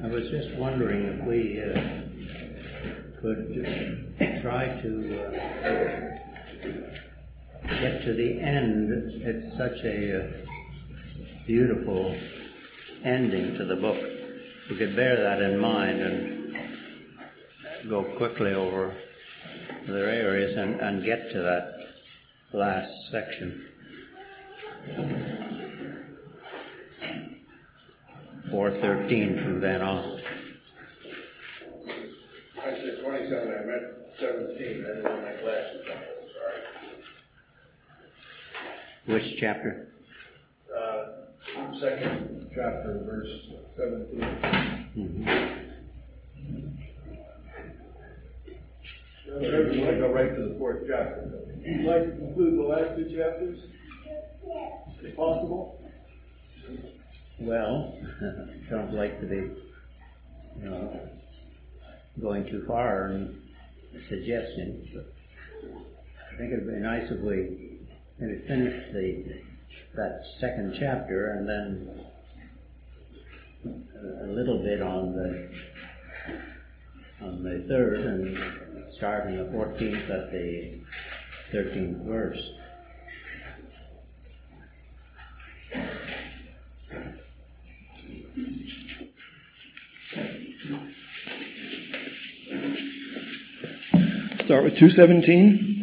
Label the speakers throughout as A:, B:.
A: was just wondering if we could try to get to the end. It's such a beautiful ending to the book. We could bear that in mind and go quickly over other areas and get to that last section. 4:13 from then on.
B: I said 27, I meant 17. I didn't have my glasses on, sorry.
A: Which chapter?
B: Second chapter, verse 17.
A: Mm-hmm.
B: Whatever you want to go right to the 4th chapter.
C: You'd like to conclude the last 2 chapters, if possible?
A: Well, don't like to be, going too far in suggestions, but I think it'd be nice if we maybe finished that 2nd chapter and then a little bit on the 3rd and start in the 14th at the 13th verse.
C: Start with 2:17.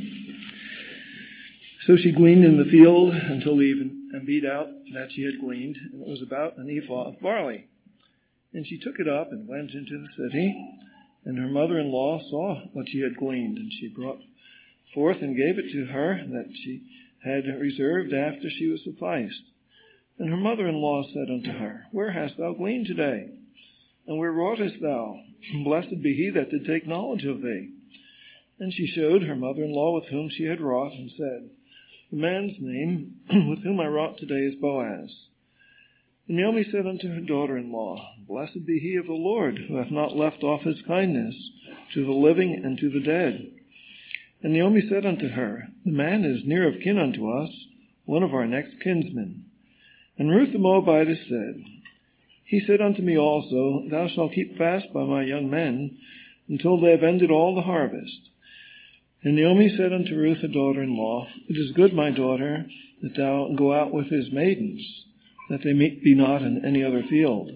C: So she gleaned in the field until even, and beat out that she had gleaned, and it was about an ephah of barley. And she took it up and went into the city, and her mother-in-law saw what she had gleaned, and she brought forth and gave it to her that she had reserved after she was sufficed. And her mother-in-law said unto her, Where hast thou gleaned today? And where wroughtest thou? Blessed be he that did take knowledge of thee. And she showed her mother-in-law with whom she had wrought, and said, The man's name with whom I wrought today is Boaz. And Naomi said unto her daughter-in-law, Blessed be he of the Lord, who hath not left off his kindness to the living and to the dead. And Naomi said unto her, The man is near of kin unto us, one of our next kinsmen. And Ruth the Moabitess said, He said unto me also, Thou shalt keep fast by my young men, until they have ended all the harvest. And Naomi said unto Ruth her daughter-in-law, It is good, my daughter, that thou go out with his maidens, that they be not in any other field.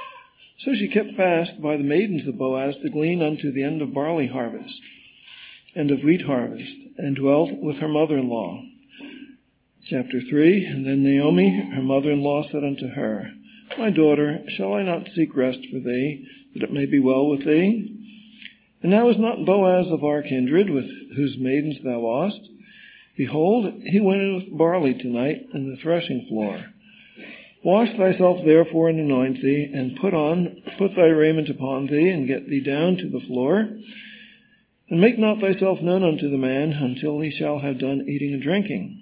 C: So she kept fast by the maidens of Boaz to glean unto the end of barley harvest, and of wheat harvest, and dwelt with her mother-in-law. Chapter 3, And then Naomi, her mother-in-law, said unto her, My daughter, shall I not seek rest for thee, that it may be well with thee? And now is not Boaz of our kindred, with whose maidens thou wast? Behold, he went in with barley tonight in the threshing floor. Wash thyself therefore and anoint thee, and put thy raiment upon thee, and get thee down to the floor. And make not thyself known unto the man, until he shall have done eating and drinking.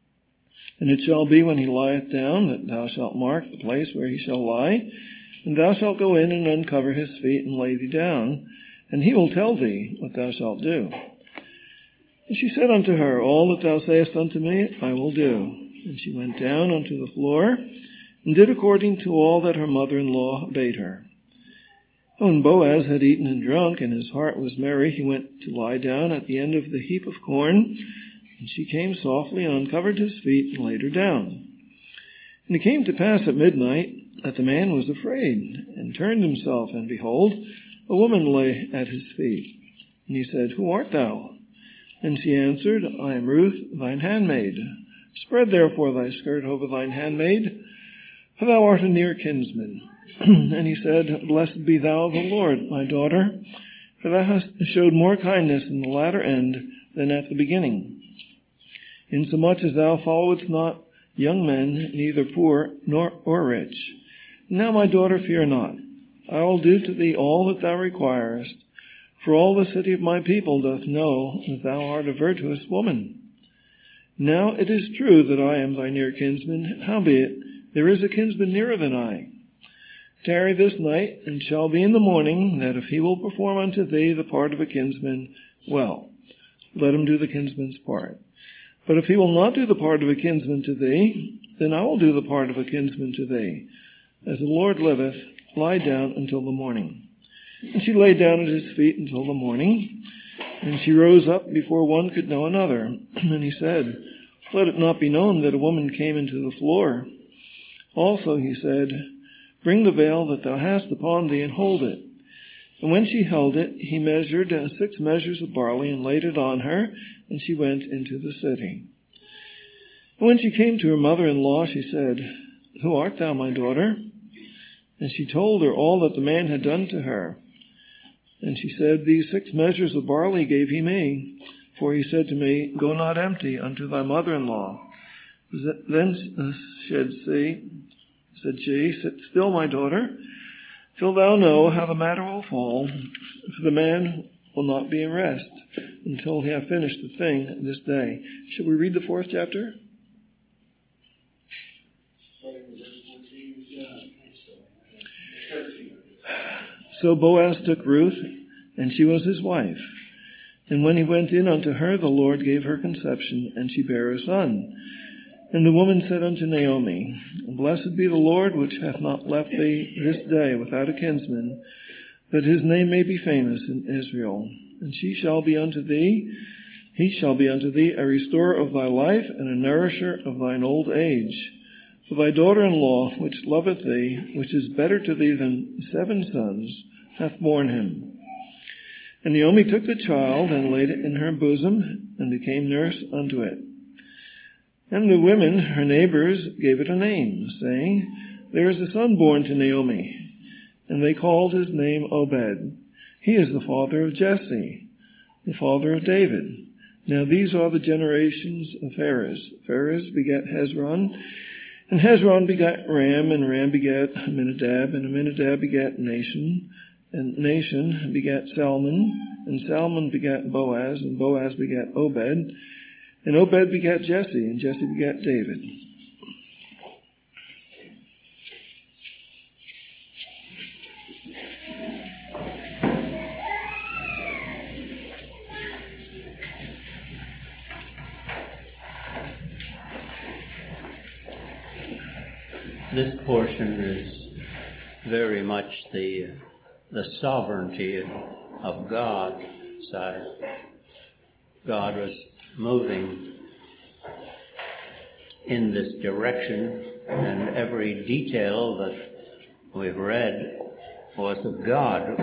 C: And it shall be when he lieth down, that thou shalt mark the place where he shall lie, and thou shalt go in and uncover his feet, and lay thee down, and he will tell thee what thou shalt do. And she said unto her, All that thou sayest unto me, I will do. And she went down unto the floor, and did according to all that her mother-in-law bade her. And when Boaz had eaten and drunk, and his heart was merry, he went to lie down at the end of the heap of corn. And she came softly and uncovered his feet and laid her down. And it came to pass at midnight that the man was afraid, and turned himself, and behold, a woman lay at his feet. And he said, Who art thou? And she answered, I am Ruth, thine handmaid. Spread therefore thy skirt over thine handmaid, for thou art a near kinsman. And he said, Blessed be thou of the Lord, my daughter, for thou hast showed more kindness in the latter end than at the beginning. Insomuch as thou followest not young men, neither poor nor rich. Now, my daughter, fear not. I will do to thee all that thou requirest, for all the city of my people doth know that thou art a virtuous woman. Now it is true that I am thy near kinsman, howbeit there is a kinsman nearer than I. Tarry this night, and shall be in the morning, that if he will perform unto thee the part of a kinsman, well, let him do the kinsman's part. But if he will not do the part of a kinsman to thee, then I will do the part of a kinsman to thee. As the Lord liveth, lie down until the morning. And she lay down at his feet until the morning. And she rose up before one could know another. And he said, let it not be known that a woman came into the floor. Also he said, bring the veil that thou hast upon thee and hold it. And when she held it, he measured 6 measures of barley and laid it on her, and she went into the city. And when she came to her mother-in-law, she said, who art thou, my daughter? And she told her all that the man had done to her. And she said, these 6 measures of barley gave he me, for he said to me, go not empty unto thy mother-in-law. Then said she, sit still, my daughter, till thou know how the matter will fall, for the man will not be in rest until he have finished the thing this day. Shall we read the 4th chapter? So Boaz took Ruth, and she was his wife. And when he went in unto her, the Lord gave her conception, and she bare a son. And the woman said unto Naomi, blessed be the Lord, which hath not left thee this day without a kinsman, that his name may be famous in Israel. And he shall be unto thee a restorer of thy life, and a nourisher of thine old age. For thy daughter-in-law, which loveth thee, which is better to thee than 7 sons, hath borne him. And Naomi took the child, and laid it in her bosom, and became nurse unto it. And the women, her neighbors, gave it a name, saying, there is a son born to Naomi. And they called his name Obed. He is the father of Jesse, the father of David. Now these are the generations of Pharez. Pharez begat Hezron, and Hezron begat Ram, and Ram begat Amminadab, and Amminadab begat Nahshon, and Nahshon begat Salmon, and Salmon begat Boaz, and Boaz begat Obed, and Obed begat Jesse, and Jesse begat David.
A: This portion is very much the sovereignty of God side. God was moving in this direction, and every detail that we've read was of God.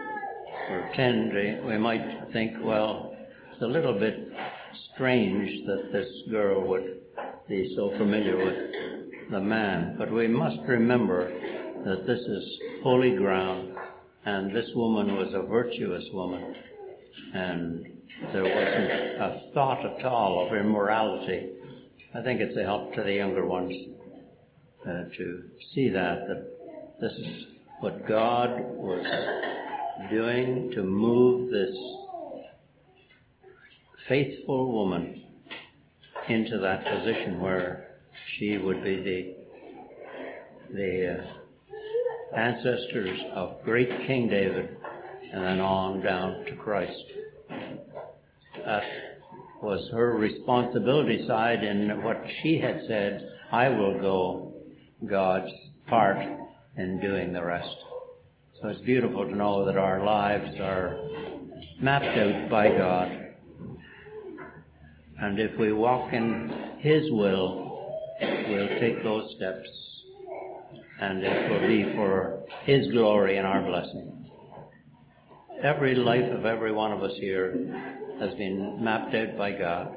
A: We might think, well, it's a little bit strange that this girl would be so familiar with the man, but we must remember that this is holy ground, and this woman was a virtuous woman, and there wasn't a thought at all of immorality. I think it's a help to the younger ones to see that this is what God was doing to move this faithful woman into that position where she would be the ancestors of great King David, and then on down to Christ. That was her responsibility side in what she had said, I will go, God's part in doing the rest. So it's beautiful to know that our lives are mapped out by God. And if we walk in His will, we'll take those steps, and it will be for His glory and our blessing. Every life of every one of us here has been mapped out by God.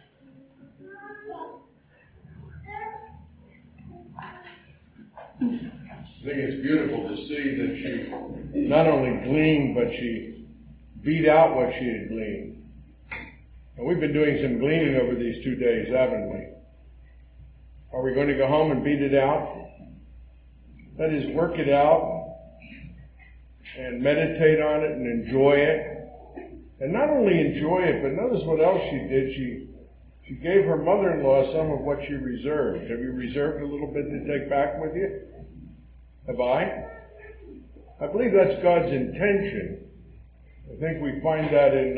B: I think it's beautiful to see that she not only gleaned, but she beat out what she had gleaned. And we've been doing some gleaning over these 2 days, haven't we? Are we going to go home and beat it out? That is, work it out and meditate on it and enjoy it. And not only enjoy it, but notice what else she did. She gave her mother-in-law some of what she reserved. Have you reserved a little bit to take back with you? Have I? I believe that's God's intention. I think we find that in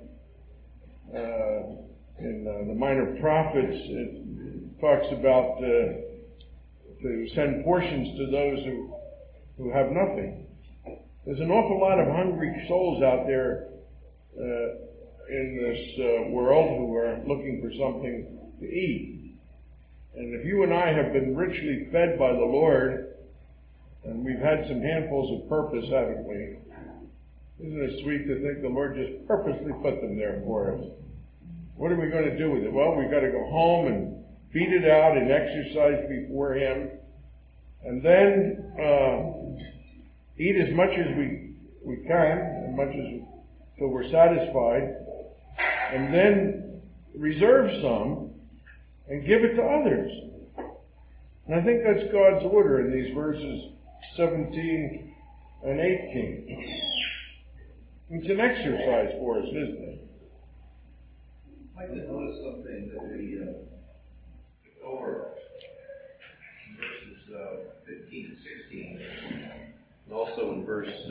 B: the Minor Prophets. It talks about to send portions to those who who have nothing. There's an awful lot of hungry souls out there in this world who are looking for something to eat. And if you and I have been richly fed by the Lord, and we've had some handfuls of purpose, haven't we? Isn't it sweet to think the Lord just purposely put them there for us? What are we going to do with it? Well, we've got to go home and feed it out and exercise before Him, and then eat as much as we can, till we're satisfied, and then reserve some and give it to others. And I think that's God's order in these verses 17 and 18. It's an exercise for us, isn't it?
D: I'd like to notice something that we over in verses 15 and 16, and also in verse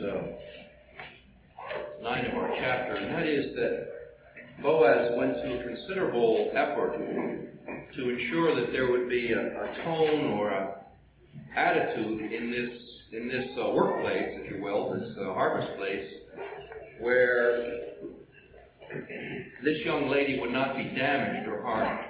D: 9 of our chapter, and that is that Boaz went to considerable effort to ensure that there would be a tone or a attitude in this workplace, if you will, this harvest place, where this young lady would not be damaged or harmed.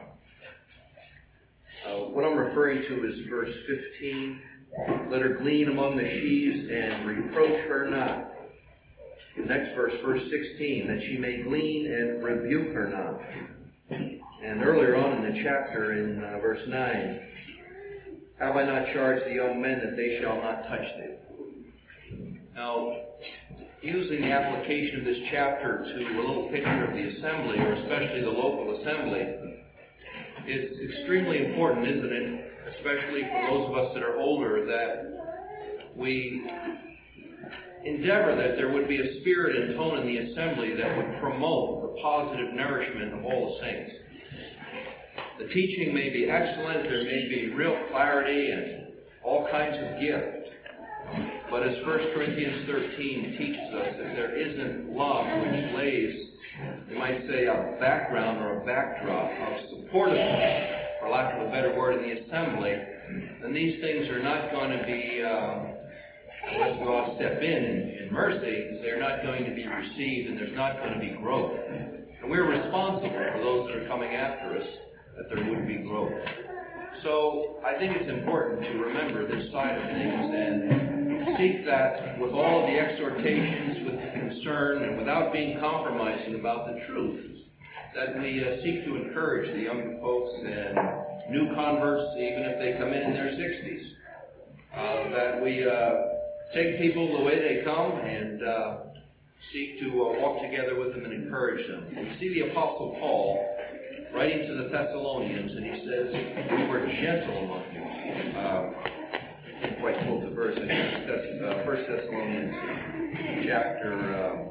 D: What I'm referring to is verse 15. Let her glean among the sheaves and reproach her not. The next verse, verse 16, that she may glean and rebuke her not. And earlier on in the chapter, in verse 9, have I not charged the young men that they shall not touch thee? Now, using the application of this chapter to a little picture of the assembly, or especially the local assembly, it's extremely important, isn't it, especially for those of us that are older, that we endeavor that there would be a spirit and tone in the assembly that would promote the positive nourishment of all the saints. The teaching may be excellent, there may be real clarity and all kinds of gift. But as 1 Corinthians 13 teaches us, if there isn't love which lays, you might say, a background or a backdrop of supportiveness, for lack of a better word, in the assembly, then these things are not going to be, unless God step in mercy, they're not going to be received and there's not going to be growth. And we're responsible for those that are coming after us, that there would be growth. So I think it's important to remember this side of things and seek that with all of the exhortations, with the concern, and without being compromising about the truth, that we seek to encourage the young folks and new converts, even if they come in their 60s, that we take people the way they come and seek to walk together with them and encourage them. We see the Apostle Paul writing to the Thessalonians, and he says, we were gentle among you. I can't quite quote the verse. I think it's 1 Thessalonians chapter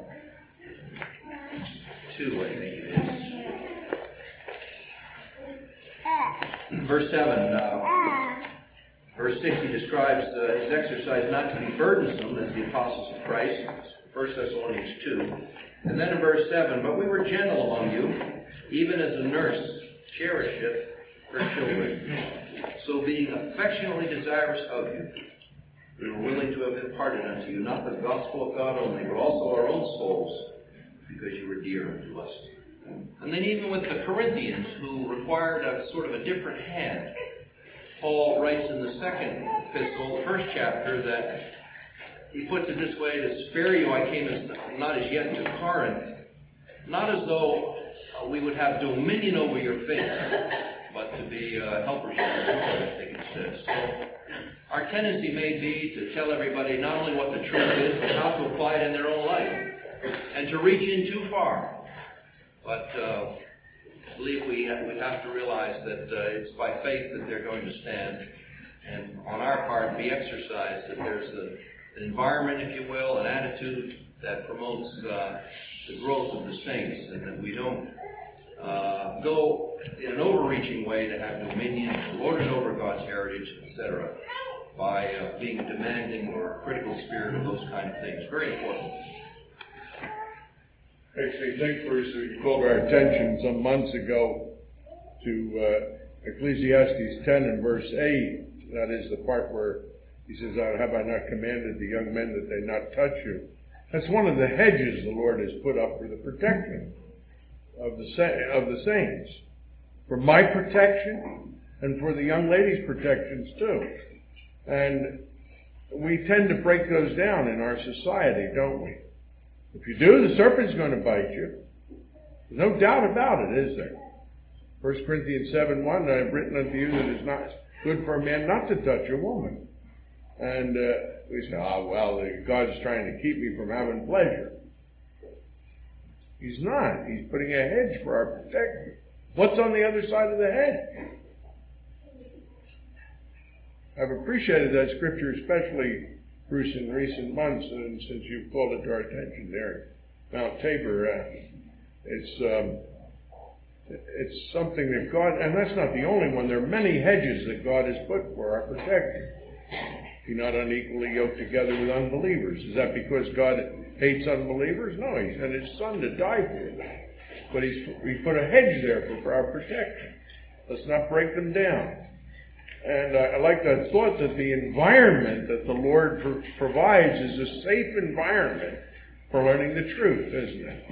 D: 2, I think it is. Verse 7, verse 6, he describes his exercise not to be burdensome as the apostles of Christ. 1 Thessalonians 2. And then in verse 7, but we were gentle among you, even as a nurse cherisheth her children. So being affectionately desirous of you, we were willing to have imparted unto you not the gospel of God only, but also our own souls, because you were dear unto us. And then even with the Corinthians, who required a sort of a different hand, Paul writes in the second epistle, the first chapter, that he puts it this way, to spare you I came not as yet to Corinth, not as though we would have dominion over your faith, but to be helpers of the Lord, I think it says. So our tendency may be to tell everybody not only what the truth is, but how to apply it in their own life, and to reach in too far. But I believe we have to realize that it's by faith that they're going to stand, and on our part be exercised, that there's an environment, if you will, an attitude that promotes the growth of the saints, and that we don't go in an overreaching way to have dominion, to lord it over God's heritage, etc., by being a demanding or critical spirit of those kind of things. Very important.
B: Makes me think, Bruce, we called our attention some months ago to Ecclesiastes 10 and verse 8. That is the part where He says, have I not commanded the young men that they not touch you? That's one of the hedges the Lord has put up for the protection of the saints. For my protection and for the young ladies' protections too. And we tend to break those down in our society, don't we? If you do, the serpent's going to bite you. There's no doubt about it, is there? 1 Corinthians 7:1, I have written unto you that it is not good for a man not to touch a woman. And we say, God's trying to keep me from having pleasure. He's not. He's putting a hedge for our protection. What's on the other side of the hedge? I've appreciated that scripture, especially, Bruce, in recent months, and since you've called it to our attention there, Mount Tabor. It's something that God, and that's not the only one. There are many hedges that God has put for our protection. Be not unequally yoked together with unbelievers. Is that because God hates unbelievers? No, He sent His Son to die for them. But He put a hedge there for our protection. Let's not break them down. And I like that thought that the environment that the Lord provides is a safe environment for learning the truth, isn't it?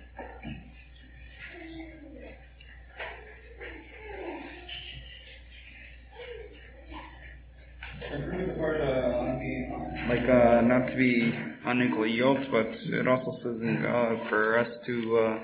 E: I agree with the part not to be unequally yoked, but it also says in God for us to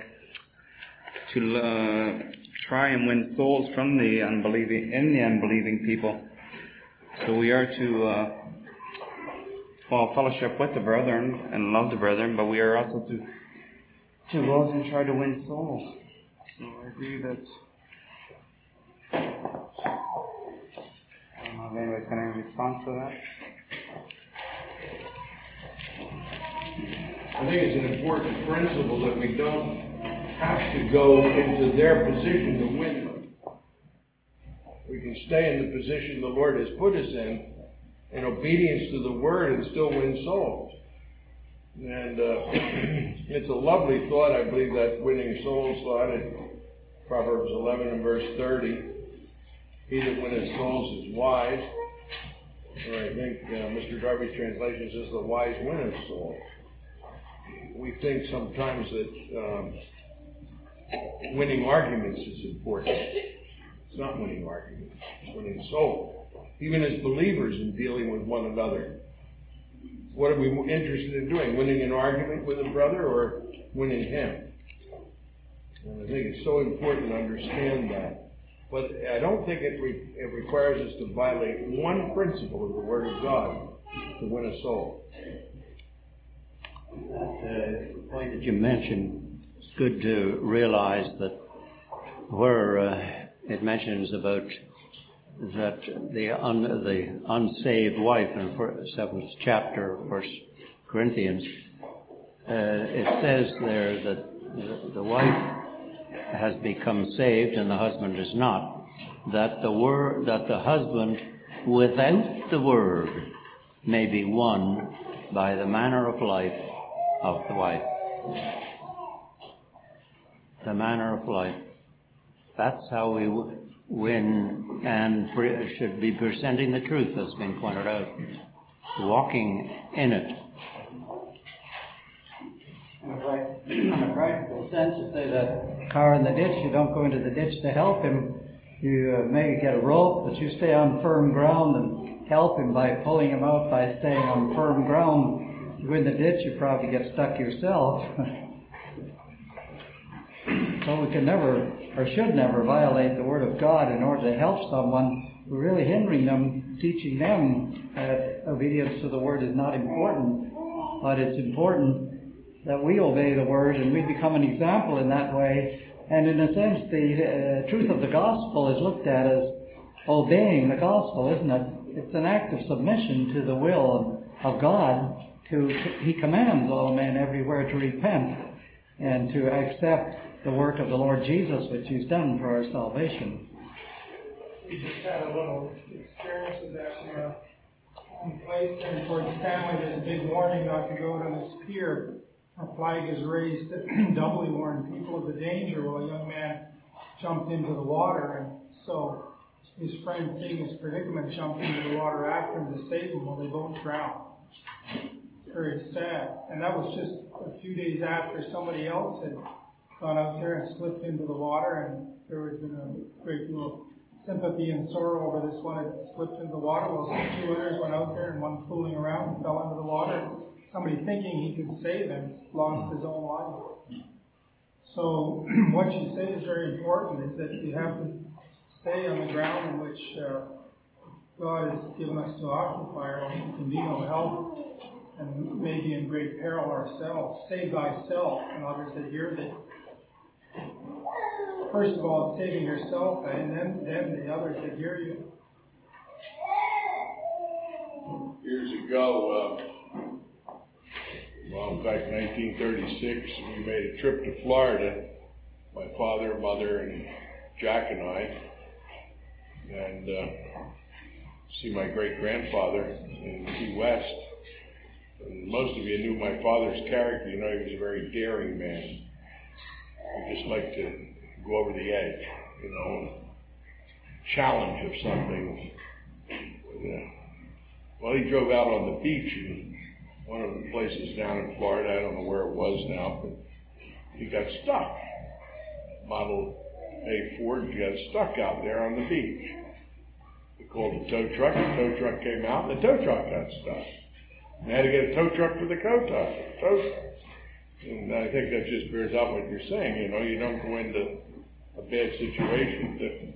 E: try and win souls from the unbelieving people. So we are to fellowship with the brethren and love the brethren, but we are also to go out and try to win souls. So I agree that. I don't know if anybody's got any response to that.
B: I think it's an important principle that we don't have to go into their position to win them. We can stay in the position the Lord has put us in obedience to the Word, and still win souls. And it's a lovely thought, I believe, that winning souls thought in Proverbs 11 and verse 30. He that winneth souls is wise. Or I think Mr. Darby's translation says the wise winneth souls. We think sometimes that winning arguments is important. It's not winning arguments. It's winning souls. Even as believers in dealing with one another. What are we interested in doing? Winning an argument with a brother or winning him? And I think it's so important to understand that. But I don't think it requires us to violate one principle of the Word of God to win a soul.
A: The point that you mentioned, it's good to realize that where it mentions about that the unsaved wife in the 7th chapter of 1 Corinthians, it says there that the wife has become saved and the husband is not. That the husband without the word may be won by the manner of life of the wife. The manner of life. That's how we win and should be presenting the truth, as has been pointed out. Walking in it.
F: In a practical sense, if there's a car in the ditch, you don't go into the ditch to help him. You may get a rope, but you stay on firm ground and help him by pulling him out by staying on firm ground. You go in the ditch, you probably get stuck yourself. So we can never, or should never, violate the Word of God in order to help someone. We're really hindering them, teaching them that obedience to the Word is not important, but it's important that we obey the Word and we become an example in that way. And in a sense, the truth of the gospel is looked at as obeying the gospel, isn't it? It's an act of submission to the will of God. He commands all men everywhere to repent and to accept the work of the Lord Jesus, which He's done for our salvation.
G: We just had a little experience with that in our own place there towards Stanley. There's a big warning not to go to this pier. A flag is raised to doubly warn people of the danger. Well, a young man jumped into the water, and so his friend, seeing his predicament, jumped into the water after him to save him. Well, they both drowned. Very sad. And that was just a few days after somebody else had gone out there and slipped into the water, and there had been a great deal of sympathy and sorrow over this one had slipped into the water. Well, two others went out there, and one fooling around and fell into the water. Somebody thinking he could save him lost his own life. So what you say is very important, is that you have to stay on the ground in which God has given us to occupy, or else we can be no help and maybe in great peril ourselves. Save thyself and others that hear thee. First of all, saving yourself, and then the others that hear you.
B: Years ago, back in 1936, we made a trip to Florida, my father, mother, and Jack and I, and see my great-grandfather in Key West. And most of you knew my father's character. You know, he was a very daring man. He just liked to go over the edge, you know, challenge of something. Well, he drove out on the beach in one of the places down in Florida. I don't know where it was now, but he got stuck. Model A Ford got stuck out there on the beach. They called the tow truck. The tow truck came out, and the tow truck got stuck. They had to get a tow truck for the tow truck. And I think that just bears out what you're saying. You know, you don't go into a bad situation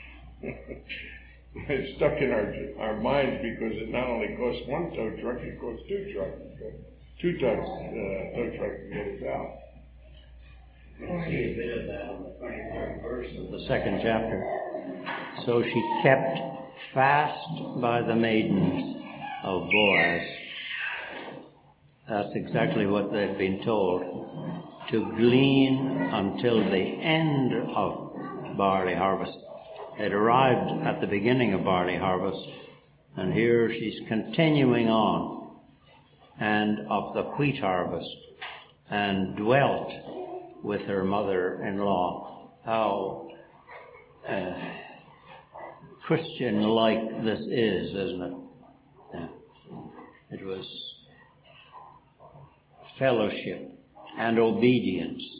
B: it's stuck in our minds, because it not only costs one tow truck, it costs two trucks. Two tow trucks to get us out.
A: You see a bit of that on the 23rd verse of the 2nd chapter. So she kept fast by the maidens of Boaz. That's exactly what they'd been told, to glean until the end of barley harvest. They'd arrived at the beginning of barley harvest, and here she's continuing on, and of the wheat harvest, and dwelt with her mother-in-law. How Christian-like this is, isn't it? Yeah. It was fellowship and obedience.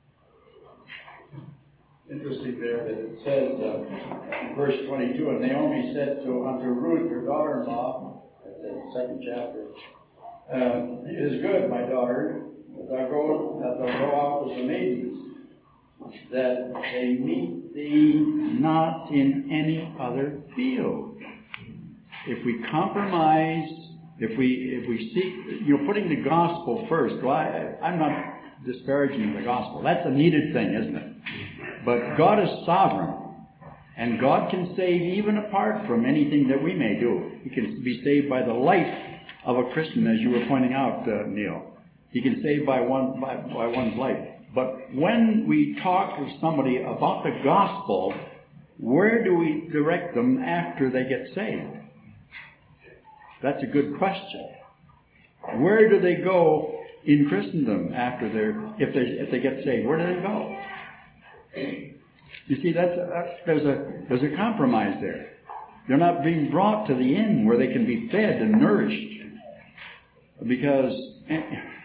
H: Interesting there that it says in verse 22, and Naomi said unto Ruth, her daughter-in-law, that's in the 2nd chapter, it is good, my daughter, that thou go out with the maidens, that they meet thee not in any other field. If we compromise, if we seek, putting the gospel first. Well, I'm not disparaging the gospel. That's a needed thing, isn't it? But God is sovereign, and God can save even apart from anything that we may do. He can be saved by the life of a Christian, as you were pointing out, Neil. He can save by one's life. But when we talk to somebody about the gospel, where do we direct them after they get saved? That's a good question. Where do they go in Christendom after if they get saved? Where do they go? You see, there's a compromise there. They're not being brought to the inn where they can be fed and nourished, because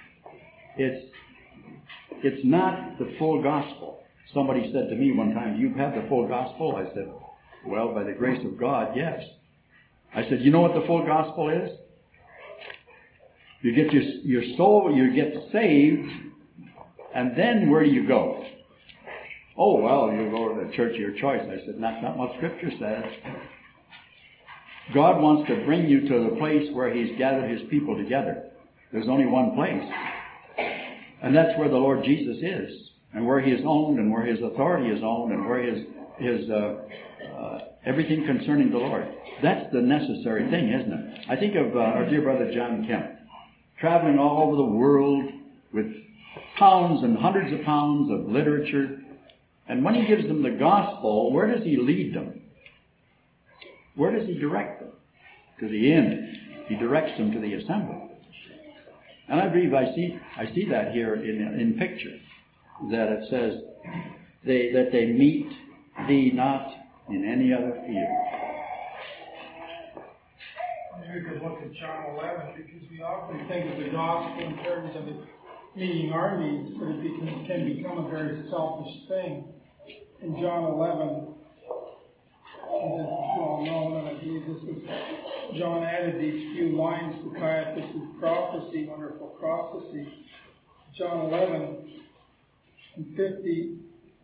H: it's not the full gospel. Somebody said to me one time, "You have the full gospel?" I said, "Well, by the grace of God, yes." I said, "You know what the full gospel is? You get your soul, you get saved, and then where do you go?" "Oh, well, you go to the church of your choice." I said, "That's not what Scripture says. God wants to bring you to the place where He's gathered His people together. There's only one place. And that's where the Lord Jesus is, and where He is owned, and where His authority is owned, and where His everything concerning the Lord. That's the necessary thing, isn't it? I think of our dear brother John Kemp, traveling all over the world with pounds and hundreds of pounds of literature. And when he gives them the gospel, where does he lead them? Where does he direct them? To the inn. He directs them to the assembly. And I believe I see that here in picture, that it says that they meet thee not in any other field.
G: Maybe we could look at John 11, because we often think of the gospel in terms of it meeting our needs, but it can become a very selfish thing. In John 11, this is well known, and I believe this is, John added these few lines to Caiaphas' prophecy, wonderful prophecy. John 11 and 50,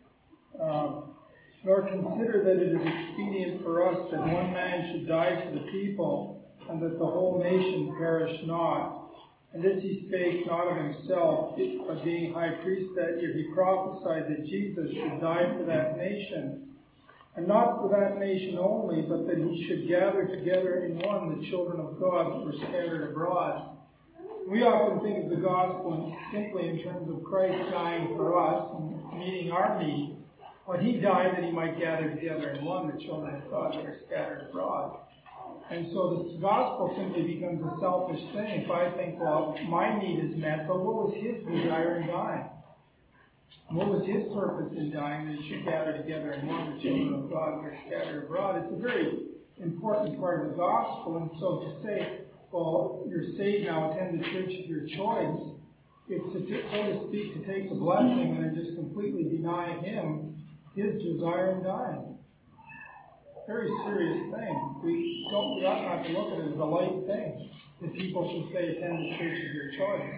G: nor consider that it is expedient for us that one man should die for the people, and that the whole nation perish not. And this he spake not of himself, but being high priest that year, he prophesied that Jesus should die for that nation. And not for that nation only, but that he should gather together in one the children of God that were scattered abroad. We often think of the gospel simply in terms of Christ dying for us and meeting our needs. But he died that he might gather together in one the children of God that are scattered abroad. And so the gospel simply becomes a selfish thing. If I think, well, my need is met, but what was his desire in dying? What was his purpose in dying? That it should gather together in one the children of God that are scattered abroad. It's a very important part of the gospel. And so to say, well, you're saved now, attend the church of your choice, it's to, so to speak, to take the blessing and then just completely deny him his desire in dying. Very serious thing. We ought not to look at it as a light thing. That people should say, attend the church of your choice.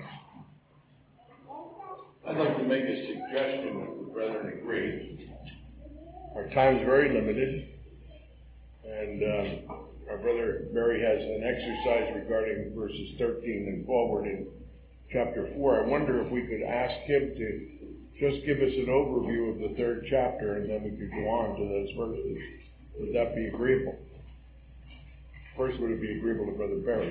B: I'd like to make a suggestion if the brethren agree. Our time's very limited, and our brother Barry has an exercise regarding verses 13 and forward in chapter 4. I wonder if we could ask him to just give us an overview of the 3rd chapter, and then we could go on to those verses. Would that be agreeable? First, would it be agreeable to Brother Barry?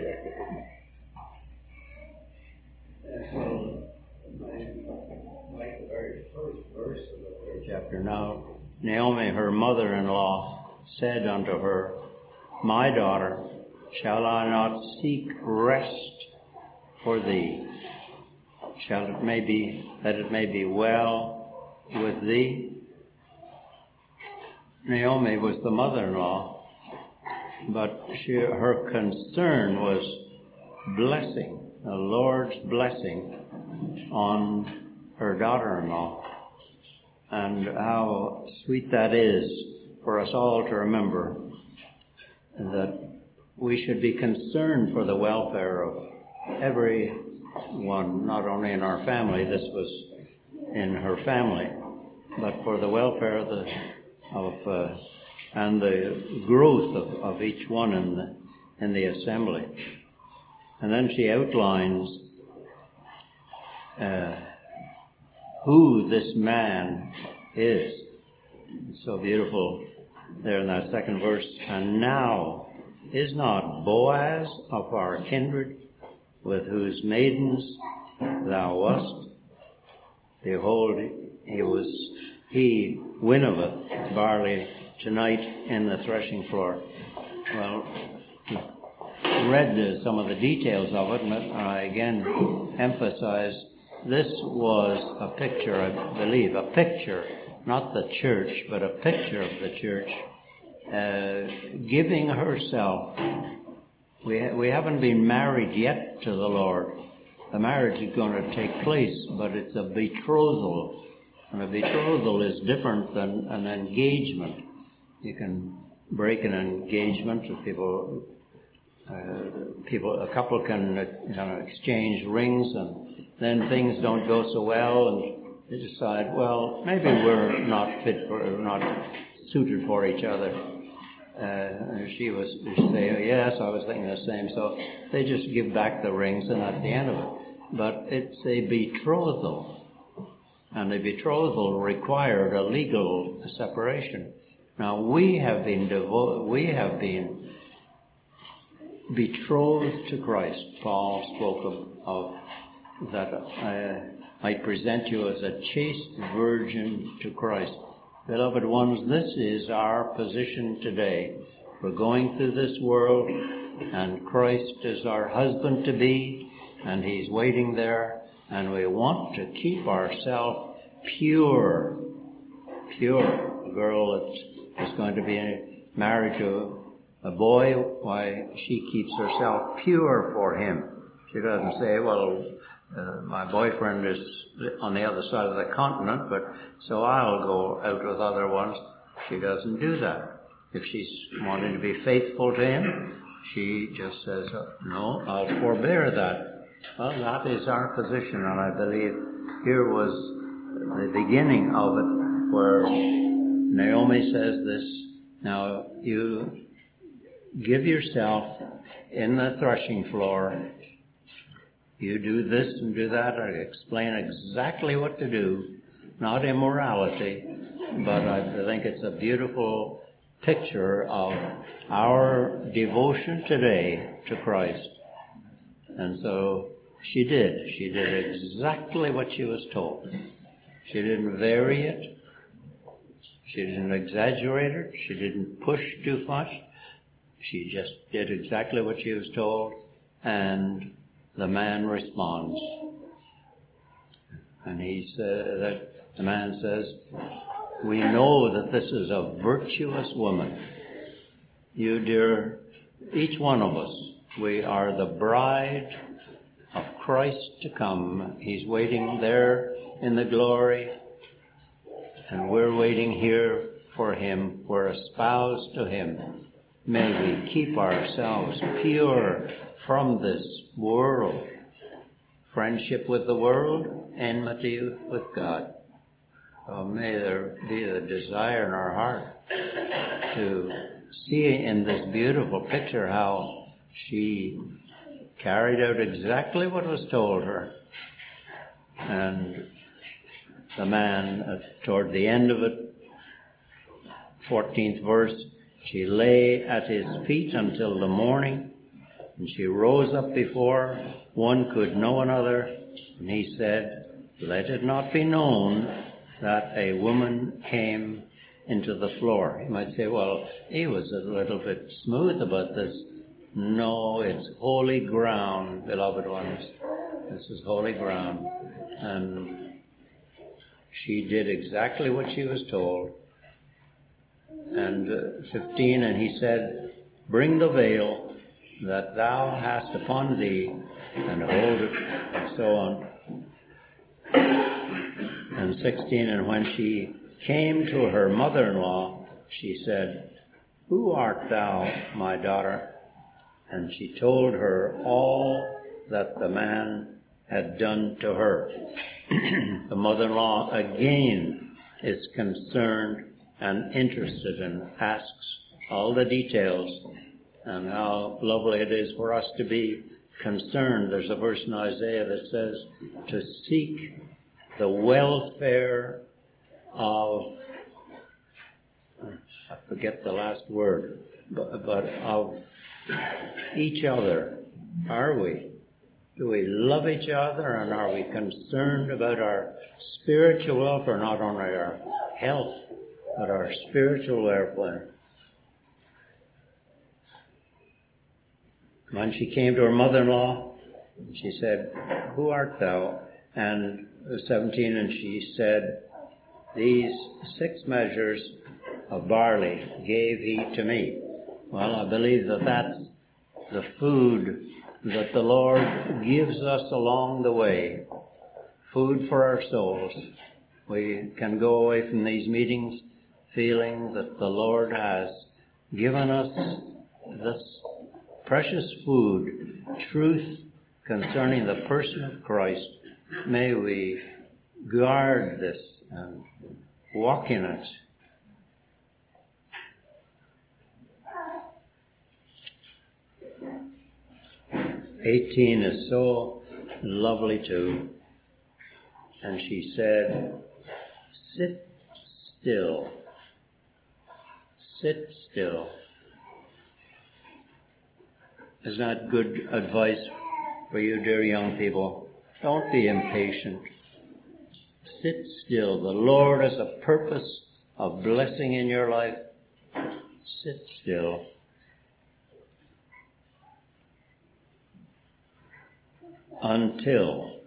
A: So, I like the very first verse of the 3rd chapter. Now, Naomi, her mother-in-law, said unto her, My daughter, shall I not seek rest for thee? Shall it may be that it may be well with thee? Naomi was the mother-in-law, but her concern was blessing, the Lord's blessing on her daughter-in-law. And how sweet that is for us all to remember that we should be concerned for the welfare of everyone, not only in our family, this was in her family, but for the welfare and the growth of each one in the assembly. And then she outlines who this man is. It's so beautiful there in that 2nd verse. And now is not Boaz of our kindred, with whose maidens thou wast? Behold, he winnoweth barley tonight in the threshing floor. Well, read some of the details of it, but I again emphasize this was a picture, I believe, a picture, not the church, but a picture of the church, giving herself. We haven't been married yet to the Lord. The marriage is going to take place, but it's a betrothal. And a betrothal is different than an engagement. You can break an engagement. A couple can exchange rings, and then things don't go so well, and they decide, well, maybe we're not suited for each other. She say, yes, I was thinking the same. So they just give back the rings, and that's the end of it. But it's a betrothal. And the betrothal required a legal separation. Now we have been betrothed to Christ. Paul spoke of that I might present you as a chaste virgin to Christ. Beloved ones, this is our position today. We're going through this world, and Christ is our husband to be, and he's waiting there. And we want to keep ourselves pure. A girl that is going to be married to a boy, why, she keeps herself pure for him. She doesn't say, well, my boyfriend is on the other side of the continent, but so I'll go out with other ones. She doesn't do that. If she's wanting to be faithful to him, she just says, no, I'll forbear that. Well, that is our position, and I believe here was the beginning of it, where Naomi says this, now you give yourself in the threshing floor, you do this and do that, I explain exactly what to do, not immorality, but I think it's a beautiful picture of our devotion today to Christ. And so she did exactly what she was told. She didn't vary it. She didn't exaggerate it. She didn't push too much. She just did exactly what she was told, and the man responds. And the man says, we know that this is a virtuous woman. You dear, each one of us, we are the bride of Christ to come. He's waiting there in the glory, and we're waiting here for him. We're espoused to him. May we keep ourselves pure from this world. Friendship with the world, enmity with God. So may there be the desire in our heart to see in this beautiful picture how she carried out exactly what was told her. And the man, toward the end of it, 14th verse, she lay at his feet until the morning, and she rose up before one could know another, and he said, let it not be known that a woman came into the floor. You might say, well, he was a little bit smooth about this. No, it's holy ground, beloved ones. This is holy ground. And she did exactly what she was told. And 15, and he said, bring the veil that thou hast upon thee, and hold it, and so on. And 16, and when she came to her mother-in-law, she said, who art thou, my daughter? And she told her all that the man had done to her. The mother-in-law again is concerned and interested and asks all the details, and how lovely it is for us to be concerned. There's a verse in Isaiah that says to seek the welfare of, I forget the last word, but of each other. Are we? Do we love each other, and are we concerned about our spiritual welfare, not only our health, but our spiritual welfare? When she came to her mother-in-law, she said, who art thou? And 17, and she said, these 6 measures of barley gave he to me. Well, I believe that that's the food that the Lord gives us along the way. Food for our souls. We can go away from these meetings feeling that the Lord has given us this precious food, truth concerning the person of Christ. May we guard this and walk in it. '18 is so lovely too. And she said, sit still. Sit still. Is that good advice for you, dear young people? Don't be impatient. Sit still. The Lord has a purpose of blessing in your life. Sit still. Until.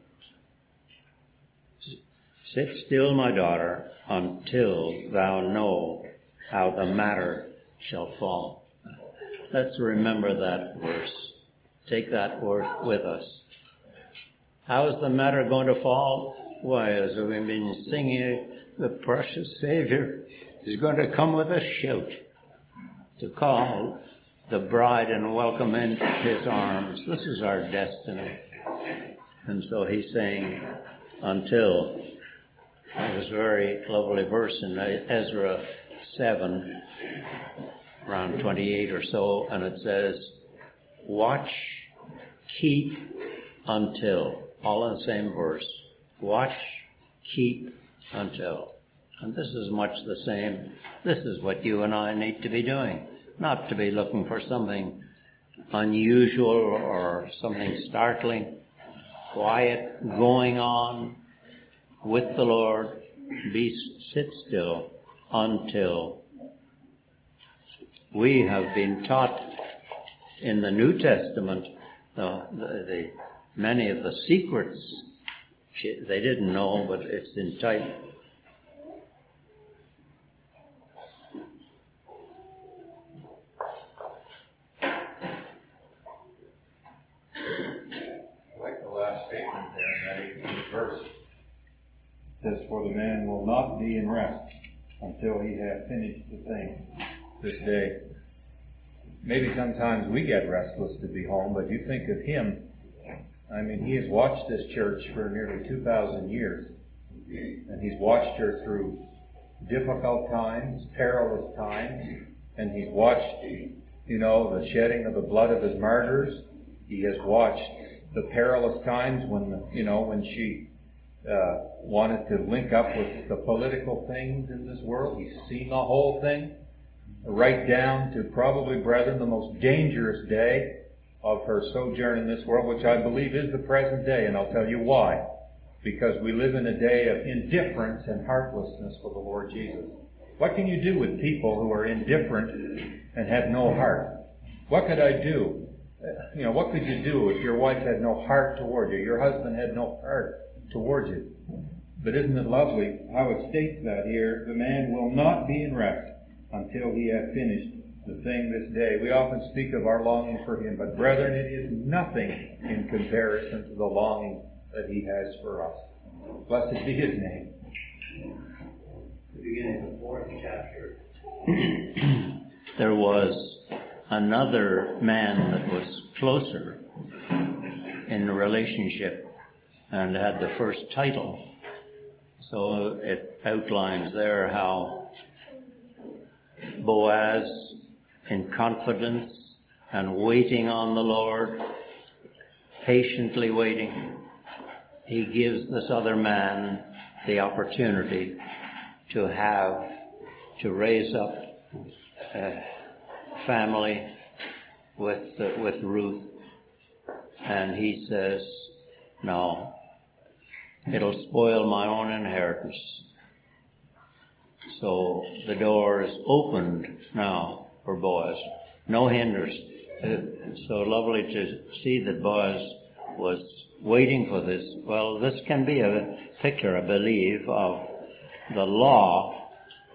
A: Sit still, my daughter, until thou know how the matter shall fall. Let's remember that verse. Take that word with us. How is the matter going to fall? Why, as we've been singing, the precious Savior is going to come with a shout to call the bride and welcome into his arms. This is our destiny. And so he's saying, until. There's a very lovely verse in Ezra 7, around 28 or so, and it says, watch, keep, until. All in the same verse. Watch, keep, until. And this is much the same. This is what you and I need to be doing. Not to be looking for something unusual or something startling. Quiet, going on with the Lord. Sit still until. We have been taught in the New Testament the many of the secrets they didn't know, but it's in type.
I: Statement there in that 18th verse. It says, for the man will not be in rest until he have finished the thing this day. Maybe sometimes we get restless to be home, but you think of him. I mean, he has watched this church for nearly 2,000 years, and he's watched her through difficult times, perilous times, and he's watched, the shedding of the blood of his martyrs. He has watched the perilous times when she wanted to link up with the political things in this world. He's seen the whole thing, right down to probably, brethren, the most dangerous day of her sojourn in this world, which I believe is the present day, and I'll tell you why. Because we live in a day of indifference and heartlessness for the Lord Jesus. What can you do with people who are indifferent and have no heart? What could I do? What could you do if your wife had no heart toward you, your husband had no heart toward you? But isn't it lovely how it states that here, the man will not be in rest until he have finished the thing this day. We often speak of our longing for him, but brethren, it is nothing in comparison to the longing that he has for us. Blessed be his name.
A: The beginning of the 4th chapter. There was another man that was closer in the relationship and had the first title. So it outlines there how Boaz, in confidence and waiting on the Lord, patiently waiting, he gives this other man the opportunity to raise up a family with Ruth. And he says, no, it'll spoil my own inheritance. So the door is opened now for Boaz. No hinders. It's so lovely to see that Boaz was waiting for this. Well, this can be a picture, I believe, of the law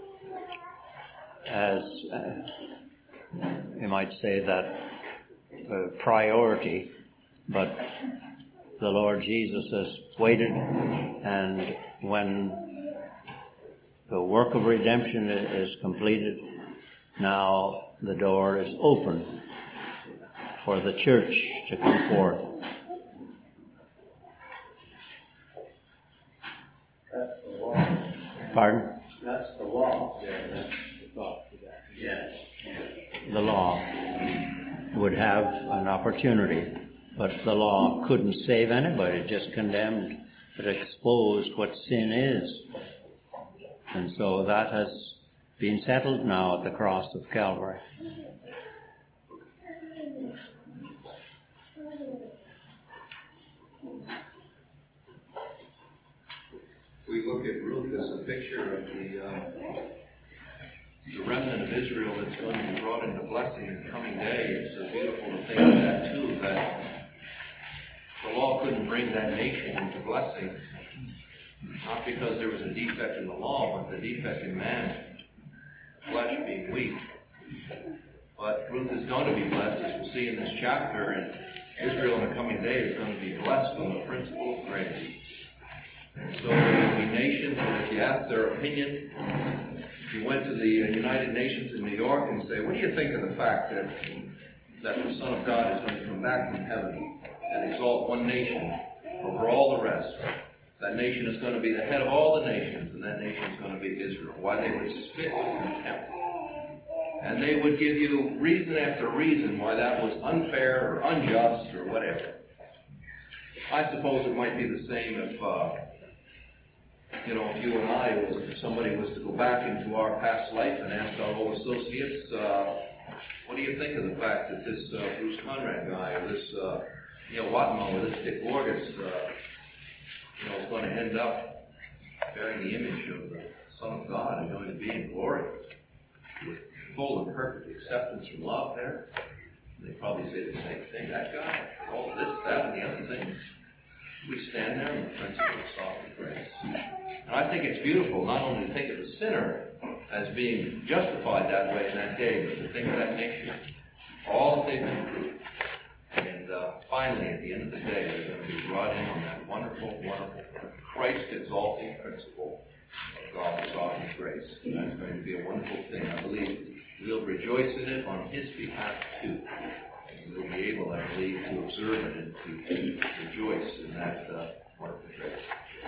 A: as, you might say, that priority. But the Lord Jesus has waited, and when the work of redemption is completed, now the door is open for the church to come forth.
J: That's the law.
A: Pardon?
J: That's the law. Yeah, that's the thought for that.
A: Yes. The law would have an opportunity, but the law couldn't save anybody, it just condemned. It exposed what sin is. And so that has been settled now at the cross of Calvary.
D: We look at Ruth as a picture of the remnant of Israel that's going to be brought into blessing in the coming day. It's so beautiful to think of that too, that the law couldn't bring that nation into blessing. Not because there was a defect in the law, but the defect in man. flesh being weak. But Ruth is going to be blessed, as we'll see in this chapter, and Israel in the coming day is going to be blessed from the principle of grace. And so there will be nations, and if you ask their opinion, if you went to the United Nations in New York and say, what do you think of the fact that the Son of God is going to come back from heaven and exalt one nation over all the rest? That nation is going to be the head of all the nations, and that nation is going to be Israel. Why, they would spit with contempt. And they would give you reason after reason why that was unfair or unjust or whatever. I suppose it might be the same if, if you and I, if somebody was to go back into our past life and ask our old associates, what do you think of the fact that this Bruce Conrad guy, or this Neil Watmo, or this Dick Lorgas, is going to end up bearing the image of the Son of God and going to be in glory with full and perfect acceptance and love there? And they probably say the same thing. That guy, all this, that, and the other thing. We stand there in the principle of sovereign grace. And I think it's beautiful not only to think of the sinner as being justified that way in that day, but to think of that nation, all that they've been through. And finally, at the end of the day, they're going to be brought in on that wonderful, wonderful, Christ-exalting principle of God's sovereign grace. And that's going to be a wonderful thing. I believe we'll rejoice in it on His behalf, too. And we'll be able, I believe, to observe it and to rejoice in that wonderful grace.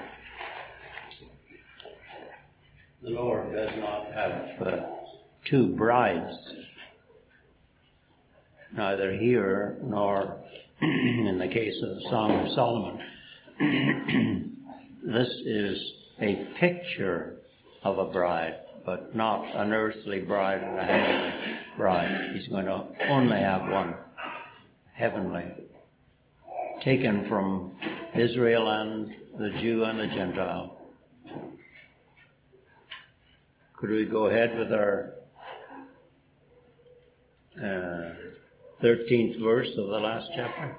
A: The Lord does not have two brides, neither here nor in the case of the Song of Solomon. This is a picture of a bride, but not an earthly bride and a heavenly bride. He's going to only have one, heavenly, taken from Israel and the Jew and the Gentile. Could we go ahead with our 13th verse of the last chapter?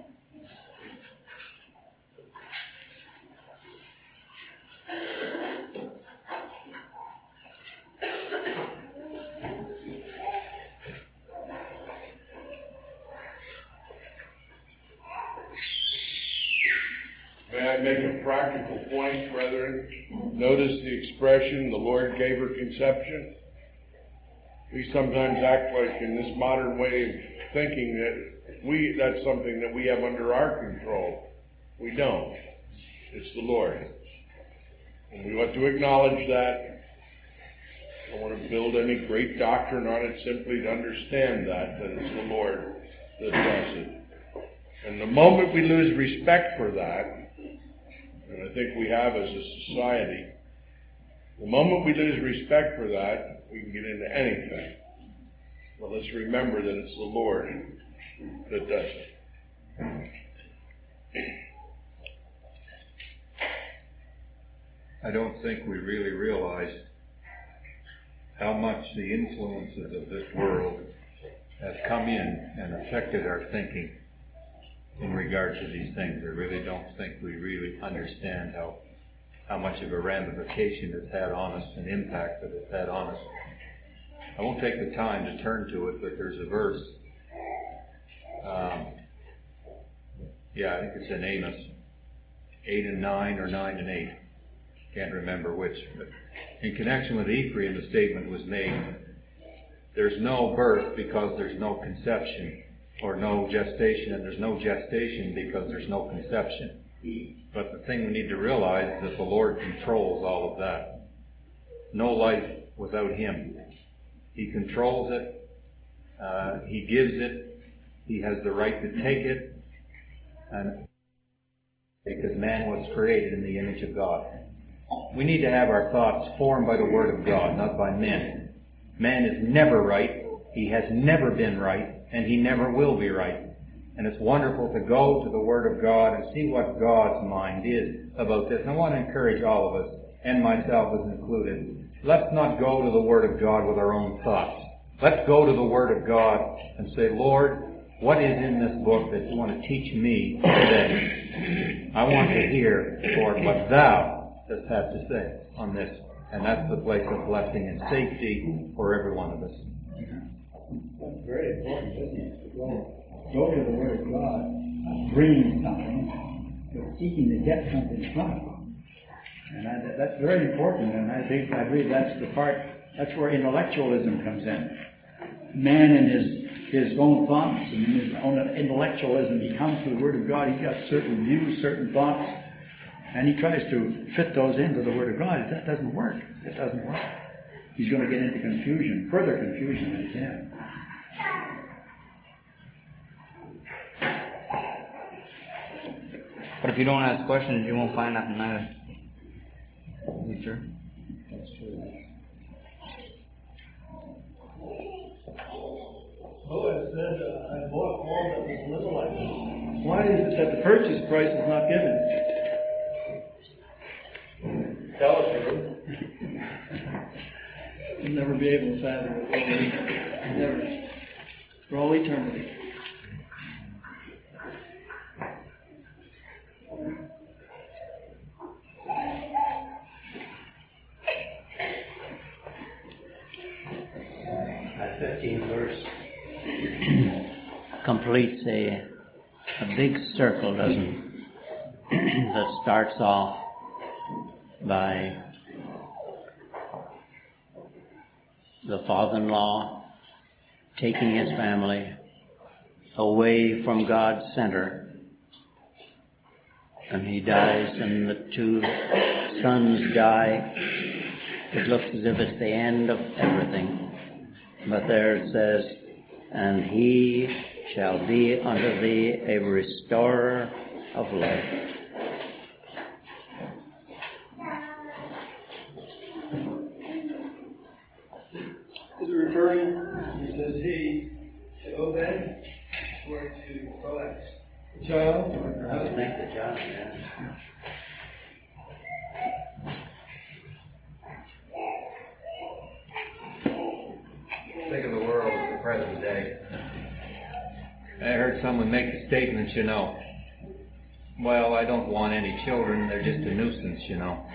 B: May I make a practical point, brethren? Notice the expression, the Lord gave her conception. We sometimes act like in this modern way of thinking that that's something that we have under our control. We don't. It's the Lord. And we want to acknowledge that. I don't want to build any great doctrine on it, simply to understand that it's the Lord that does it. And the moment we lose respect for that, and I think we have as a society, the moment we lose respect for that, we can get into anything. But let's remember that it's the Lord that does it.
I: I don't think we really realize how much the influences of this world have come in and affected our thinking in regard to these things. I really don't think we really understand how much of a ramification it's had on us, an impact that it's had on us. I won't take the time to turn to it, but there's a verse. I think it's in Amos 8 and 9 or 9 and 8. Can't remember which. But in connection with Ephraim, the statement was made, there's no birth because there's no conception, or no gestation, and there's no gestation because there's no conception. But the thing we need to realize is that the Lord controls all of that. No life without Him. He controls it. He gives it. He has the right to take it. And because man was created in the image of God. We need to have our thoughts formed by the Word of God, not by men. Man is never right. He has never been right. And he never will be right. And it's wonderful to go to the Word of God and see what God's mind is about this. And I want to encourage all of us, and myself as included, let's not go to the Word of God with our own thoughts. Let's go to the Word of God and say, Lord, what is in this book that you want to teach me today? I want to hear, Lord, what Thou dost have to say on this. And that's the place of blessing and safety for every one of us.
H: That's very important, isn't it? To go to the Word of God, bringing something, but seeking to get something from it. And that's very important, and I believe that's the part, that's where intellectualism comes in. Man in his own thoughts and his own intellectualism, he comes to the Word of God, he's got certain views, certain thoughts, and he tries to fit those into the Word of God. That doesn't work. It doesn't work. He's going to get into confusion, further confusion than he can.
E: But if you don't ask questions, you won't find nothing either. Is it true?
H: That's true.
C: Boaz said, I bought all that was little like this. Why is it that the purchase price is not given?
H: Tell us, Ruth.
C: You'll never be able to fathom it. Never. For all eternity.
A: That 15th verse completes a big circle, doesn't it? That starts off by the father-in-law taking his family away from God's center, and he dies and the two sons die. It looks as if it's the end of everything, but there it says, and he shall be unto thee a restorer of life.
C: Is it referring, he says he, to Obed, or to Boaz? The child?
A: I would think the child, yeah.
D: Think of the world as the present day.
I: I heard someone make the statement, well, I don't want any children, they're just a nuisance,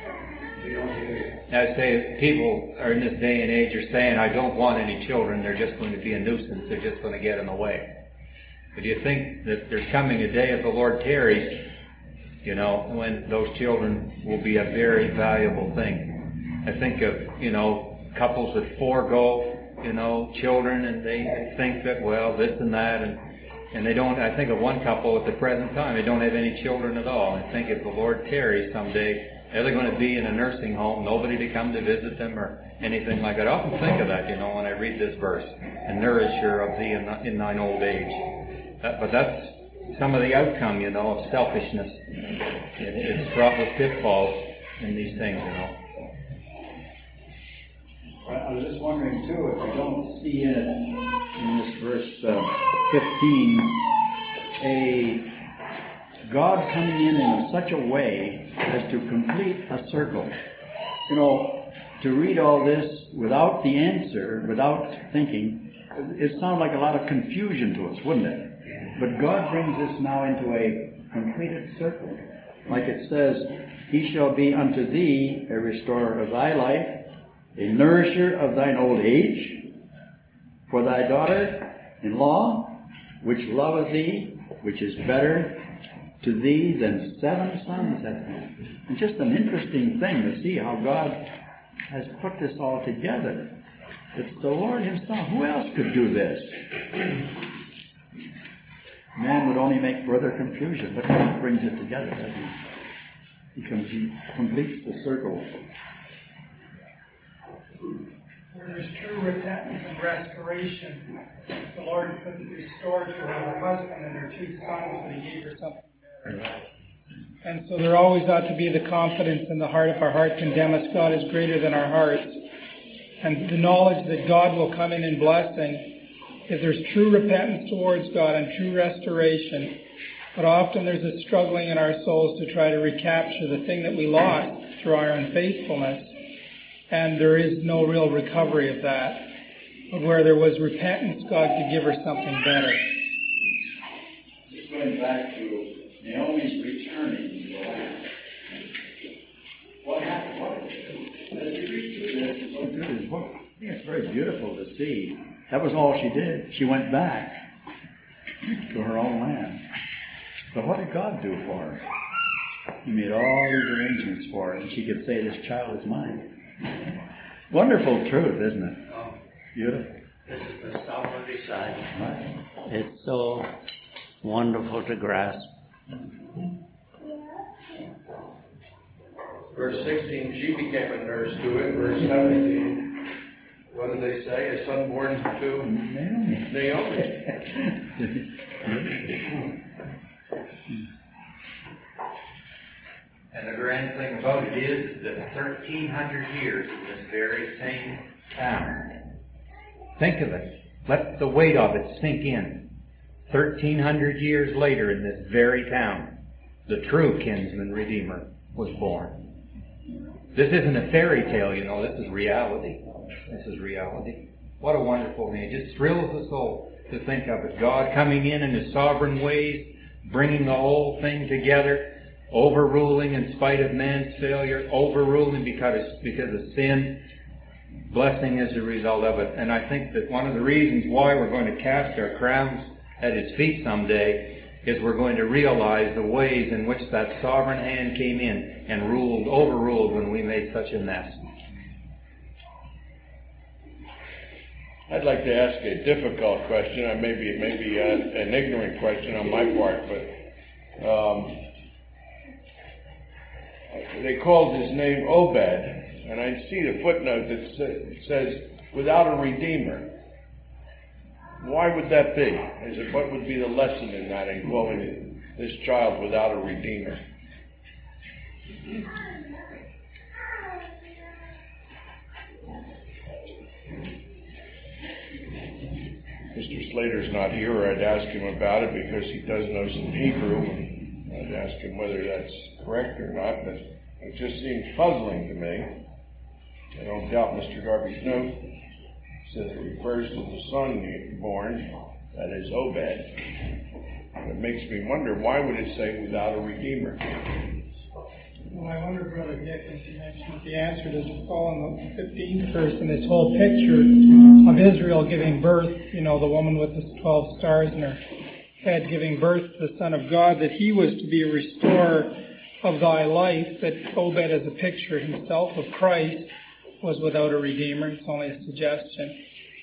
I: I say people are in this day and age are saying, I don't want any children, they're just going to be a nuisance, they're just going to get in the way. But do you think that there's coming a day if the Lord tarries, when those children will be a very valuable thing? I think of, couples that forego, children, and they think that, well, this and that, and they don't. I think of one couple at the present time, they don't have any children at all. I think if the Lord tarries someday, they're going to be in a nursing home, nobody to come to visit them or anything like that. I often think of that, when I read this verse, and nourish her of thee in thine old age. But that's some of the outcome, of selfishness. It's fraught with pitfalls in these things,
H: I was just wondering, too, if we don't see in it, in this verse 15, a God coming in such a way as to complete a circle. To read all this without the answer, without thinking, it sounds like a lot of confusion to us, wouldn't it? But God brings this now into a completed circle. Like it says, he shall be unto thee a restorer of thy life, a nourisher of thine old age, for thy daughter-in-law, which loveth thee, which is better to thee than 7 sons at home. And just an interesting thing to see how God has put this all together. It's the Lord himself. Who else could do this? Man would only make further confusion, but God brings it together, doesn't he? He completes the circle.
G: Where there's true repentance and restoration, the Lord could restore to her husband and her 2 sons, but he gave her something better. And so there always ought to be the confidence in the heart. If our heart condemn us, God is greater than our hearts. And the knowledge that God will come in blessing. If there's true repentance towards God and true restoration, but often there's a struggling in our souls to try to recapture the thing that we lost through our unfaithfulness. And there is no real recovery of that. But where there was repentance, God could give her something better.
H: Just going back to Naomi's returning to the land. What happened? As we read very beautiful to see. That was all she did. She went back to her own land. But what did God do for her? He made all these arrangements for her, and she could say, this child is mine. Wonderful truth, isn't it? Beautiful.
A: This is the sovereignty side.
H: Right.
A: It's so wonderful to grasp.
D: Verse 16, she became a nurse to it. Verse 17, what did they say? A son born to Naomi.
I: And the grand thing about it is that 1,300 years in this very same town. Think of it. Let the weight of it sink in. 1,300 years later in this very town, the true kinsman redeemer was born. This isn't a fairy tale, this is reality. This is reality. What a wonderful thing. It just thrills the soul to think of it. God coming in His sovereign ways, bringing the whole thing together, overruling in spite of man's failure, overruling because of sin, blessing as a result of it. And I think that one of the reasons why we're going to cast our crowns at His feet someday is we're going to realize the ways in which that sovereign hand came in and overruled when we made such a mess.
B: I'd like to ask a difficult question, or maybe an ignorant question on my part, but they called his name Obed, and I see the footnote that says, without a redeemer. Why would that be? What would be the lesson in that, in calling this child without a redeemer? Mr. Slater's not here, or I'd ask him about it because he does know some Hebrew, and I'd ask him whether that's correct or not, but it just seems puzzling to me. I don't doubt Mr. Darby's note says it refers to the son born, that is Obed. It makes me wonder, why would it say without a redeemer?
G: Well, I wonder, Brother Dick, as you mentioned, the answer does it fall in the 15th verse in this whole picture of Israel giving birth, the woman with the 12 stars in her head giving birth to the Son of God, that He was to be a restorer of thy life, that Obed as a picture himself of Christ was without a redeemer. It's only a suggestion.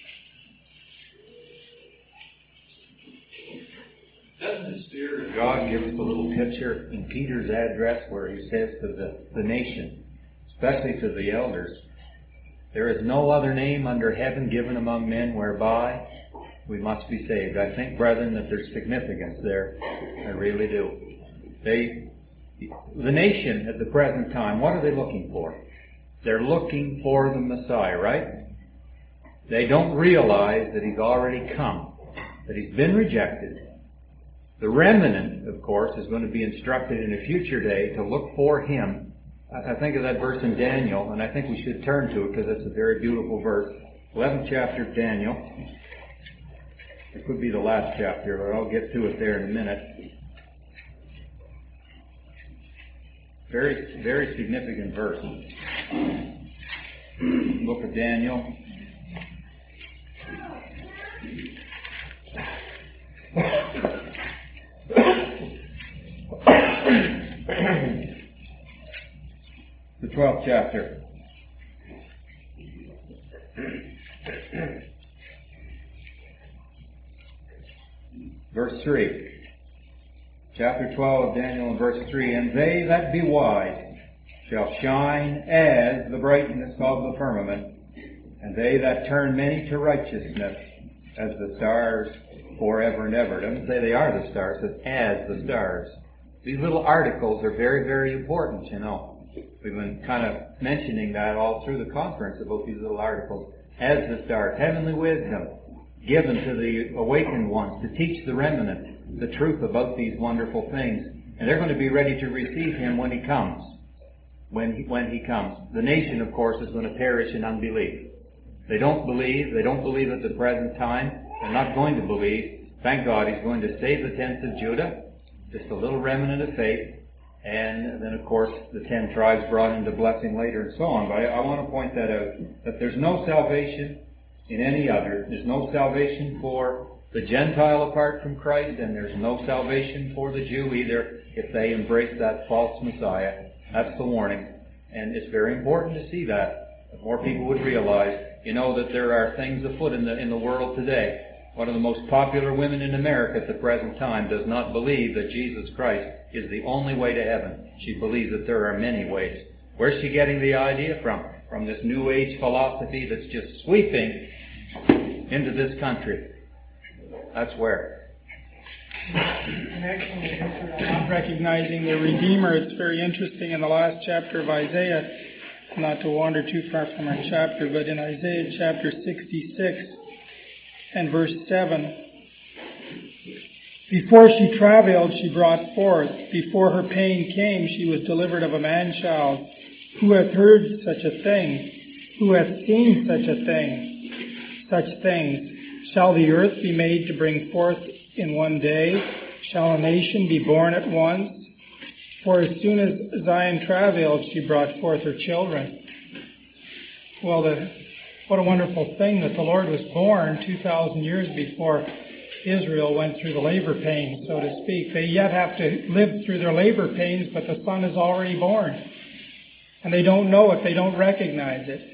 I: Doesn't the Spirit of God give us a little picture in Peter's address where he says to the nation, especially to the elders, there is no other name under heaven given among men whereby we must be saved. I think, brethren, that there's significance there. I really do. The nation at the present time, what are they looking for? They're looking for the Messiah, right? They don't realize that He's already come, that He's been rejected. The remnant, of course, is going to be instructed in a future day to look for Him. I think of that verse in Daniel, and I think we should turn to it because it's a very beautiful verse. 11th chapter of Daniel. It could be the last chapter, but I'll get to it there in a minute. Very, very significant verse. Book of Daniel. The 12th chapter. Verse 3. Chapter 12 of Daniel and verse 3. And they that be wise shall shine as the brightness of the firmament, and they that turn many to righteousness as the stars forever and ever. It doesn't say they are the stars, it says as the stars. These little articles are very, very important, We've been kind of mentioning that all through the conference about these little articles. As the stars, heavenly wisdom given to the awakened ones to teach the remnant the truth about these wonderful things. And they're going to be ready to receive Him when He comes. When He comes. The nation, of course, is going to perish in unbelief. They don't believe at the present time. They're not going to believe. Thank God He's going to save the tents of Judah. Just a little remnant of faith. And then, of course, the 10 tribes brought into blessing later and so on. But I want to point that out, that there's no salvation in any other. There's no salvation for the Gentile apart from Christ, and there's no salvation for the Jew either if they embrace that false Messiah. That's the warning. And it's very important to see that. If more people would realize, that there are things afoot in the world today. One of the most popular women in America at the present time does not believe that Jesus Christ is the only way to heaven. She believes that there are many ways. Where's she getting the idea from? From this New Age philosophy that's just sweeping into this country. That's where.
G: In connection with Israel not recognizing the Redeemer, it's very interesting in the last chapter of Isaiah, not to wander too far from our chapter, but in Isaiah chapter 66 and verse 7, before she travailed, she brought forth. Before her pain came, she was delivered of a man-child. Who hath heard such a thing? Who hath seen such a thing? Such things. Shall the earth be made to bring forth in one day? Shall a nation be born at once? For as soon as Zion travailed, she brought forth her children. Well, what a wonderful thing that the Lord was born 2,000 years before Israel went through the labor pains, so to speak. They yet have to live through their labor pains, but the Son is already born. And they don't know it. They don't recognize it.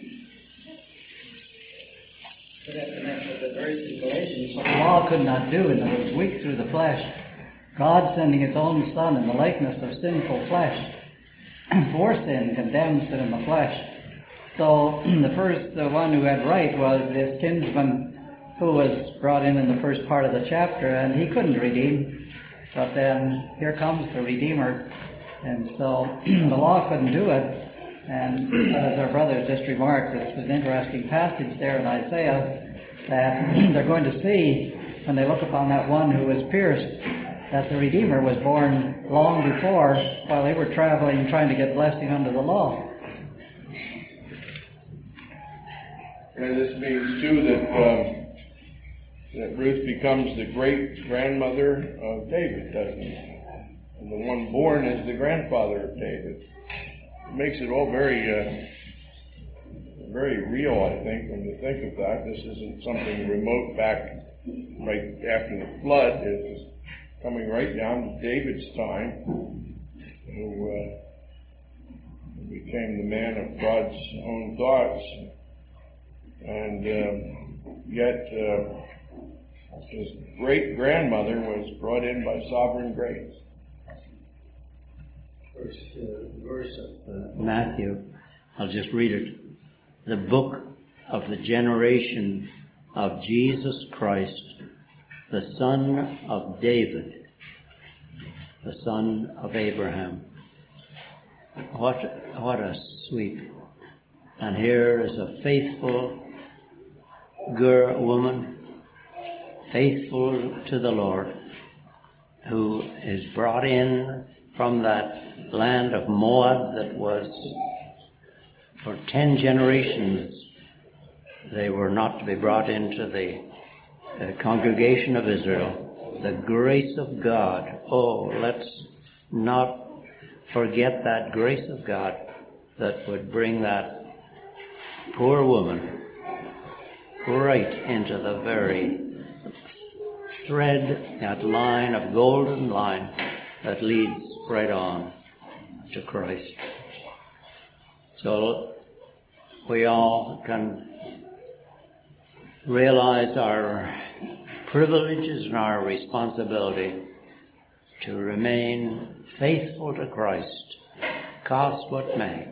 F: But that connects with the verse in Galatians. What the law could not do, and it was weak through the flesh. God sending His own Son in the likeness of sinful flesh. For sin condemned sin in the flesh. So the one who had right was this kinsman who was brought in the first part of the chapter, and he couldn't redeem. But then here comes the Redeemer. And so the law couldn't do it. And as our brother just remarked, it's an interesting passage there in Isaiah that they're going to see when they look upon that one who was pierced, that the Redeemer was born long before while they were traveling trying to get blessing under the law.
B: And this means too that Ruth becomes the great-grandmother of David, doesn't it? And the one born is the grandfather of David. It makes it all very real, I think, when you think of that. This isn't something remote back right after the flood. It's coming right down to David's time, who became the man of God's own thoughts. And yet his great-grandmother was brought in by sovereign grace.
A: Verse of Matthew, I'll just read it. The book of the generation of Jesus Christ, the son of David, the son of Abraham. What a sweep. And here is a faithful woman, faithful to the Lord, who is brought in from that land of Moab that was, for 10 generations, they were not to be brought into the congregation of Israel. The grace of God. Oh, let's not forget that grace of God that would bring that poor woman right into the very thread, that line of golden line that leads right on to Christ. So we all can realize our privileges and our responsibility to remain faithful to Christ, cost what may.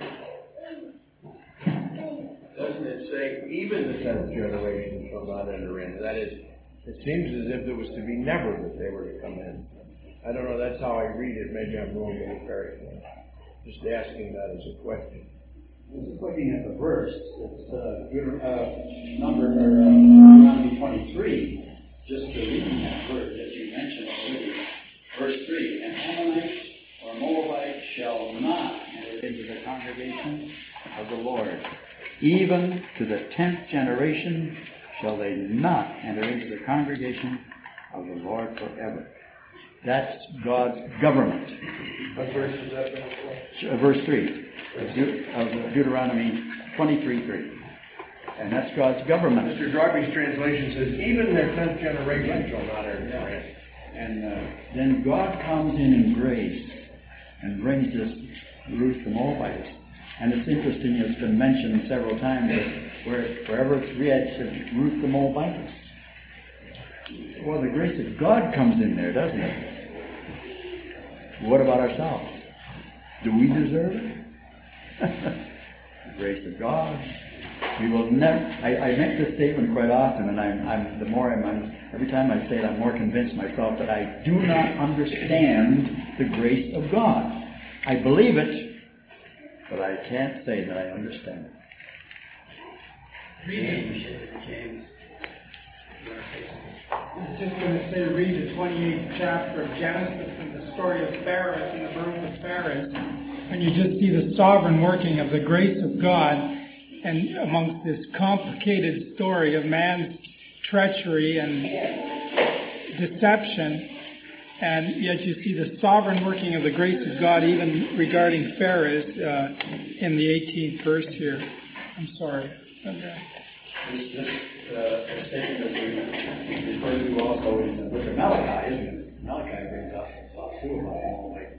J: Doesn't it say, even the 10th generation shall not enter in? That is,
B: It seems as if it was to be never that they were to come in. I don't know, that's how I read it. Maybe I'm wrong with it. Just asking that as a question.
H: Just looking at the verse, it's Deuteronomy 23, just reading that verse that you mentioned already. Verse 3, an Ammonite or Moabite shall not enter into the congregation of the Lord. Even to the 10th generation shall they not enter into the congregation of the Lord forever. That's God's government.
B: What verse is that?
H: Verse 3 of Deuteronomy 23:3. And that's God's government.
B: Mr. Darby's translation says, even their 10th generation shall not enter rest.
H: And then God comes in grace and brings this Ruth the Moabitess. And it's interesting, it's been mentioned several times that wherever it's read, it says Ruth the Moabitess. Well, the grace of God comes in there, doesn't it? What about ourselves? Do we deserve it? The grace of God. We will never. I make this statement quite often, and every time I say it, I'm more convinced myself that I do not understand the grace of God. I believe it, but I can't say that I understand it.
G: James. I was just going to say, read the 28th chapter of Genesis and the story of Phares and the birth of Phares, and you just see the sovereign working of the grace of God, and amongst this complicated story of man's treachery and deception, and yet you see the sovereign working of the grace of God even regarding Phares in the 18th verse here. I'm sorry.
H: This statement is referred to also in the book of Malachi, isn't it? Malachi brings up some stuff too about Moabite.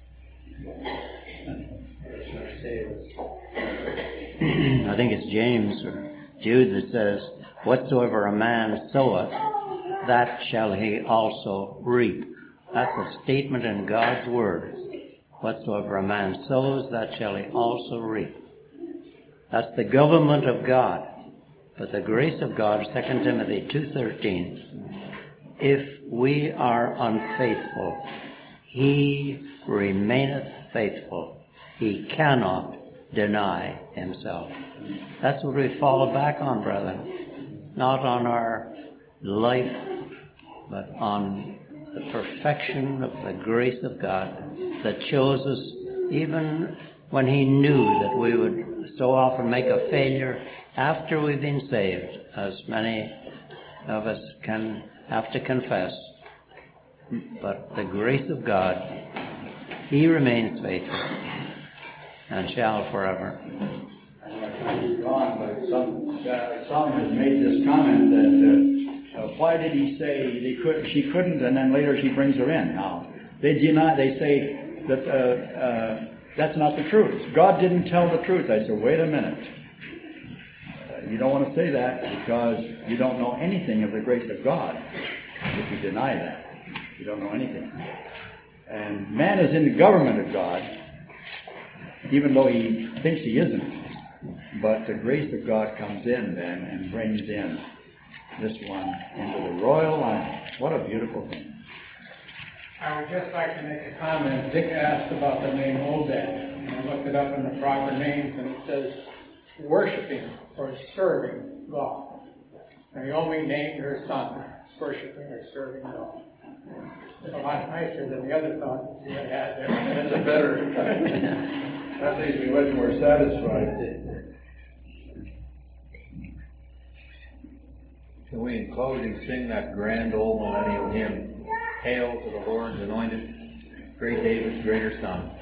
A: I think it's James or Jude that says, whatsoever a man soweth, that shall he also reap. That's a statement in God's word. Whatsoever a man sows, that shall he also reap. That's the government of God. But the grace of God, 2 Timothy 2:13, if we are unfaithful, he remaineth faithful. He cannot deny himself. That's what we fall back on, brethren. Not on our life, but on the perfection of the grace of God that chose us even when he knew that we would so often make a failure after we've been saved, as many of us can have to confess. But the grace of God, he remains faithful and shall forever.
H: Some has made this comment that why did he say she couldn't, and then later she brings her in. Now they deny. They say that that's not the truth. God didn't tell the truth. I said, wait a minute. You don't want to say that because you don't know anything of the grace of God. If you deny that, you don't know anything. And man is in the government of God, even though he thinks he isn't. But the grace of God comes in then and brings in this one into the royal line. What a beautiful thing.
G: I would just like to make a comment. Dick asked about the name Obed, and I looked it up in the proper names, and it says worshiping or serving God. Naomi named her son worshiping or serving God. It's a lot nicer than the other thought that you had there.
B: That's a better. That leaves me much more satisfied.
I: Can we, in closing, sing that grand old millennial hymn, Hail to the Lord's Anointed, Great David's Greater Son?